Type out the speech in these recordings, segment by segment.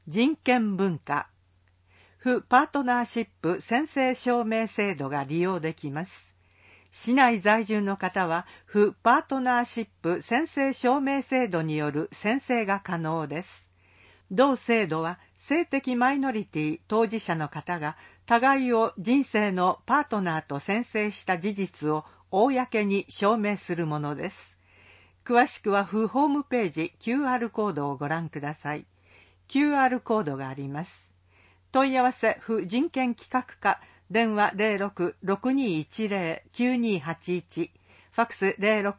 人権文化。府パートナーシップ宣誓証明制度が利用できます。市内在住の方は、府パートナーシップ宣誓証明制度による宣誓が可能です。同制度は、性的マイノリティ当事者の方が、互いを人生のパートナーと宣誓した事実を公に証明するものです。詳しくは府ホームページ QR コードをご覧ください。QR コードがあります。問い合わせ府人権企画課、電話 06-6210-9281、ファックス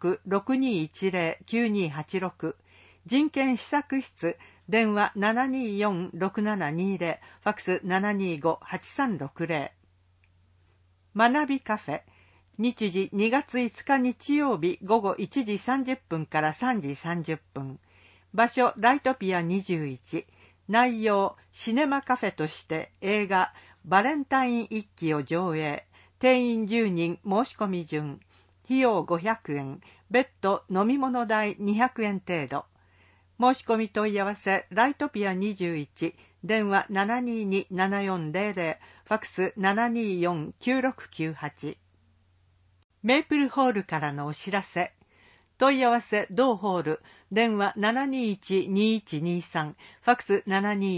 06-6210-9286、人権施策室、電話 724-6720、ファックス 725-8360。学びカフェ、日時2月5日日曜日午後1時30分から3時30分。場所ライトピア21。内容シネマカフェとして映画バレンタイン一揆を上映。定員10人申し込み順。費用500円。別途飲み物代200円程度。申し込み問い合わせライトピア21。電話 722-7400、ファックス 724-9698。メープルホールからのお知らせ。問い合わせ同ホール、電話 721-2123、ファックス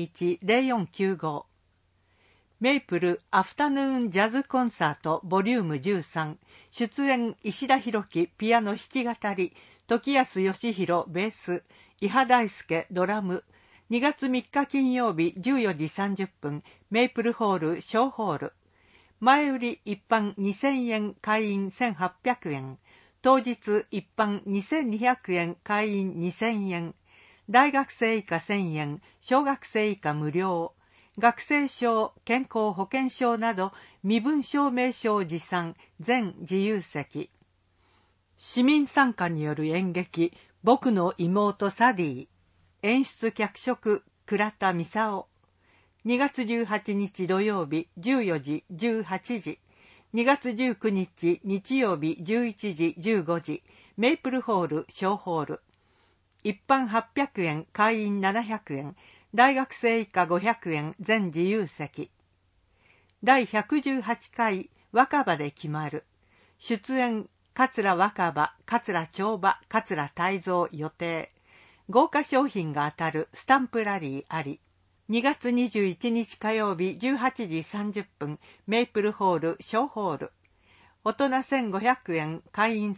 721-0495。メイプルアフタヌーンジャズコンサートボリューム13、出演石田博樹ピアノ弾き語り、時安義弘ベース、伊波大輔ドラム。2月3日金曜日14時30分、メイプルホール小ホール。前売り一般2000円、会員1800円。当日一般2200円、会員2000円。大学生以下1000円、小学生以下無料。学生証、健康保険証など身分証明書持参、全自由席。市民参加による演劇、僕の妹サディ。演出脚色、倉田美沙夫。2月18日土曜日14時18時。2月19日日曜日11時15時。メイプルホール小ホール。一般800円、会員700円。大学生以下500円、全自由席。第118回若葉で決まる。出演、桂若葉、桂長葉、桂泰造予定。豪華商品が当たるスタンプラリーあり。2月21日火曜日18時30分、メイプルホール小ホール。大人1500円、会員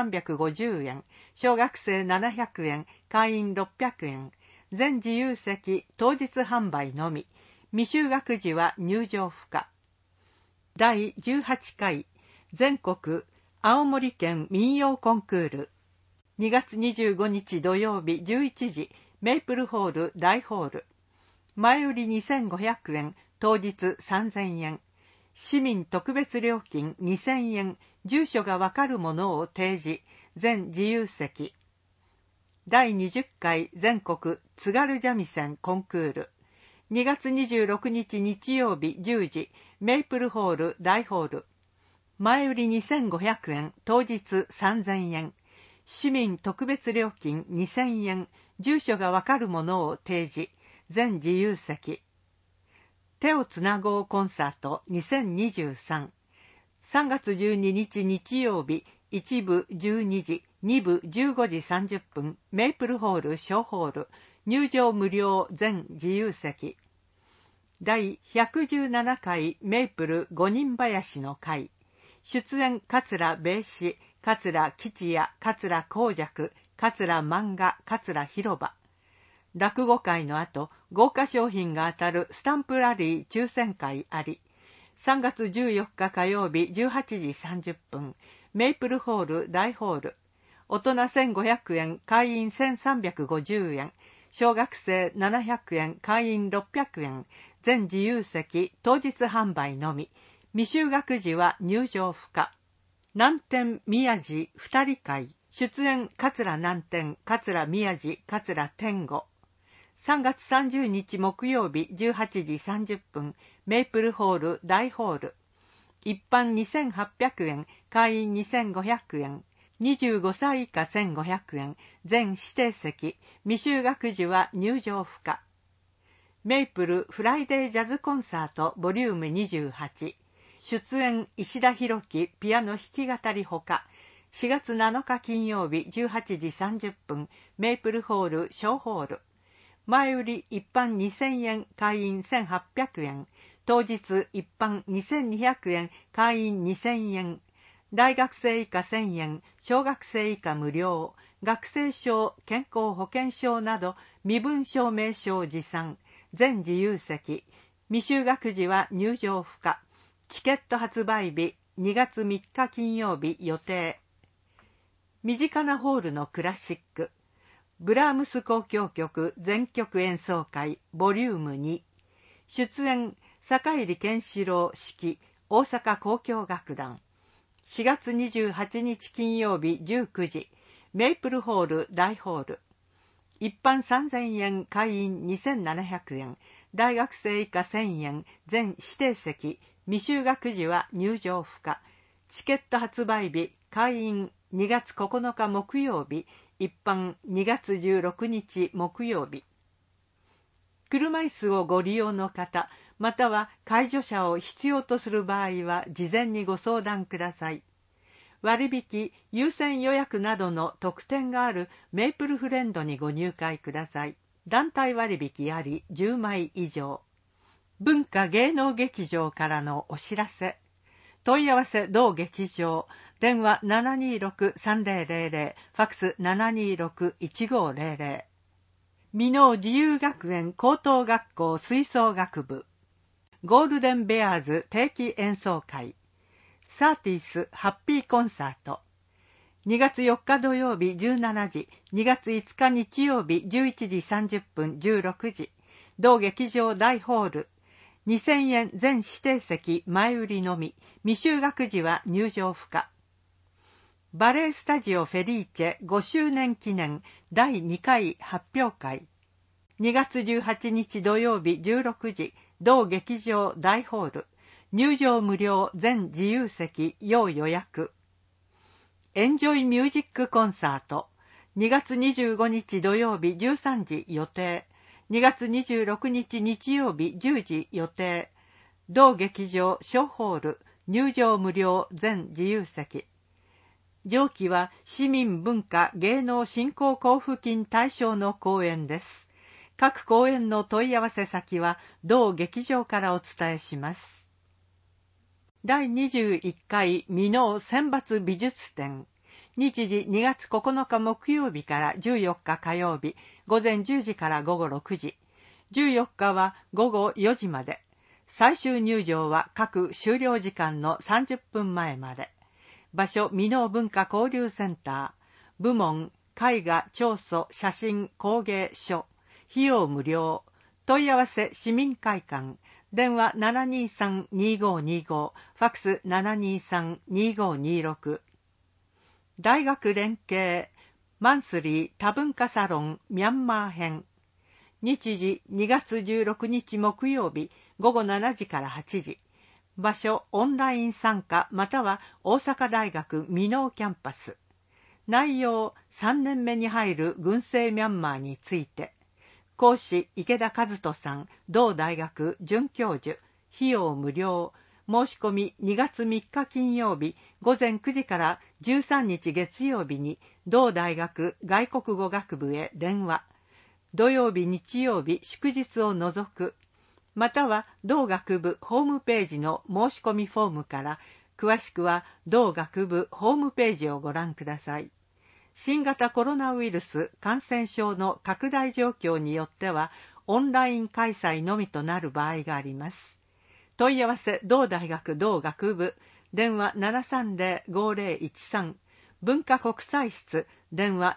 1350円。小学生700円、会員600円。全自由席、当日販売のみ。未就学時は入場不可。第18回全国青森県民謡コンクール。2月25日土曜日11時、メイプルホール大ホール。前売り2500円、当日3000円。市民特別料金2000円、住所がわかるものを提示、全自由席。第20回全国津軽三味線コンクール。2月26日日曜日10時、メイプルホール大ホール。前売り2500円、当日3000円。市民特別料金2000円、住所がわかるものを提示、全自由席。手をつなごうコンサート2023。3月12日日曜日、1部12時、2部15時30分、メイプルホール小ホール。入場無料、全自由席。第117回メイプル五人林の会。出演、桂米子、桂吉也、桂光尺、桂漫画、桂広場。落語会の後、豪華商品が当たるスタンプラリー抽選会あり。3月14日火曜日18時30分、メイプルホール大ホール。大人1500円、会員1350円。小学生700円、会員600円。全自由席、当日販売のみ。未就学時は入場不可。南天宮治二人会。出演、桂南天、桂宮治、桂天吾。3月30日木曜日18時30分、メイプルホール大ホール。一般2800円、会員2500円。25歳以下1500円。全指定席。未就学時は入場不可。 メイプルフライデージャズコンサートボリューム28。出演石田博樹ピアノ弾き語りほか。4月7日金曜日18時30分、メイプルホール小ホール。前売り一般2000円、会員1800円。当日一般2200円、会員2000円。大学生以下1000円、小学生以下無料。学生証、健康保険証など身分証明書持参。全自由席。未就学時は入場不可。チケット発売日2月3日金曜日予定。身近なホールのクラシック。ブラームス交響曲全曲演奏会ボリューム2。出演坂入健志郎指揮大阪交響楽団。4月28日金曜日19時。メイプルホール大ホール。一般3000円、会員2700円。大学生以下1000円。全指定席。未就学時は入場不可。チケット発売日、会員2月9日木曜日。一般2月16日木曜日。車椅子をご利用の方、または介助者を必要とする場合は事前にご相談ください。割引、優先予約などの特典があるメイプルフレンドにご入会ください。団体割引あり10枚以上。文化芸能劇場からのお知らせ。問い合わせ同劇場。電話 726-3000、ファクス 726-1500。箕面自由学園高等学校吹奏楽部。ゴールデンベアーズ定期演奏会。サーティスハッピーコンサート。2月4日土曜日17時、2月5日日曜日11時30分16時。同劇場大ホール。2000円全指定席前売りのみ。未就学時は入場不可。バレエスタジオフェリーチェ5周年記念第2回発表会。2月18日土曜日16時、同劇場大ホール。入場無料全自由席要予約。エンジョイミュージックコンサート。2月25日土曜日13時予定。2月26日日曜日10時予定。同劇場小ホール。入場無料全自由席。上記は市民文化芸能振興交付金対象の公演です。各公演の問い合わせ先は同劇場からお伝えします。第21回箕面選抜美術展。日時2月9日木曜日から14日火曜日、午前10時から午後6時。14日は午後4時まで。最終入場は各終了時間の30分前まで。場所、箕面文化交流センター。部門、絵画、彫塑、写真、工芸、書。費用無料。問い合わせ市民会館。電話 723-2525、ファクス 723-2526。大学連携マンスリー多文化サロンミャンマー編。日時2月16日木曜日午後7時から8時。場所オンライン参加または大阪大学箕面キャンパス。内容3年目に入る軍政ミャンマーについて。講師池田和人さん、同大学准教授。費用無料。申し込み2月3日金曜日午前9時から13日月曜日に同大学外国語学部へ電話。土曜日日曜日祝日を除く。または同学部ホームページの申し込みフォームから詳しくは同学部ホームページをご覧ください。新型コロナウイルス感染症の拡大状況によってはオンライン開催のみとなる場合があります。問い合わせ同大学同学部電話 730-5013 文化国際室電話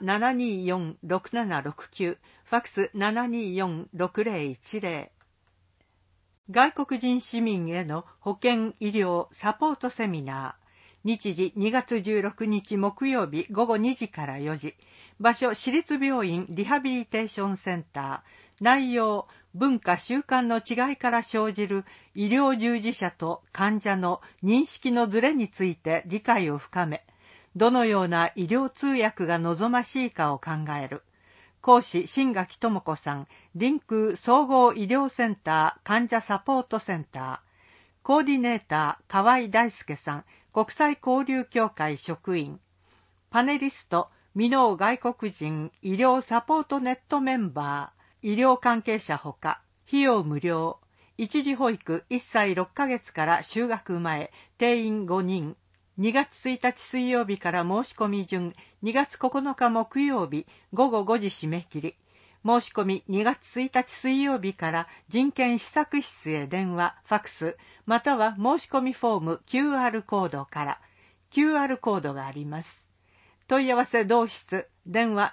724-6769 ファクス 724-6010。外国人市民への保健医療サポートセミナー。日時2月16日木曜日午後2時から4時。場所市立病院リハビリテーションセンター。内容文化習慣の違いから生じる医療従事者と患者の認識のズレについて理解を深め、どのような医療通訳が望ましいかを考える。 講師新垣智子さん、臨空総合医療センター患者サポートセンター、コーディネーター河合大輔さん、国際交流協会職員、パネリスト箕面外国人医療サポートネットメンバー、医療関係者ほか、費用無料、一時保育1歳6ヶ月から就学前、定員5人、2月1日水曜日から申し込み順、2月9日木曜日午後5時締め切り、申し込み2月1日水曜日から人権試作室へ電話、ファクス、または申し込みフォーム QR コードから、QR コードがあります。問い合わせ同室、電話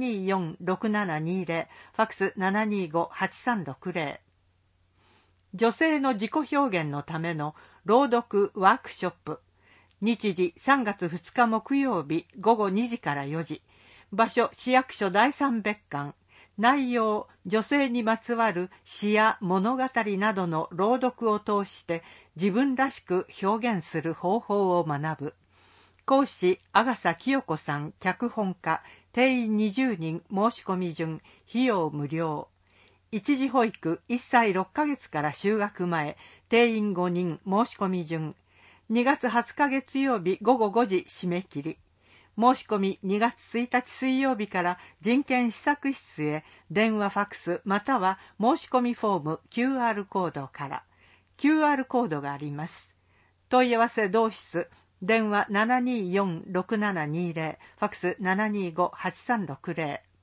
724-6720、ファクス 725-8360。女性の自己表現のための朗読ワークショップ。日時3月2日木曜日午後2時から4時。場所市役所第3別館。内容、女性にまつわる詩や物語などの朗読を通して自分らしく表現する方法を学ぶ。講師、阿笠清子さん、脚本家、定員20人、申し込み順、費用無料。一時保育1歳6ヶ月から就学前、定員5人、申し込み順。2月20日月曜日午後5時締め切り。申し込み2月1日水曜日から人権試作室へ電話ファクスまたは申し込みフォーム QR コードから。QR コードがあります。問い合わせ同室。電話 724-6720、ファクス 725-8360。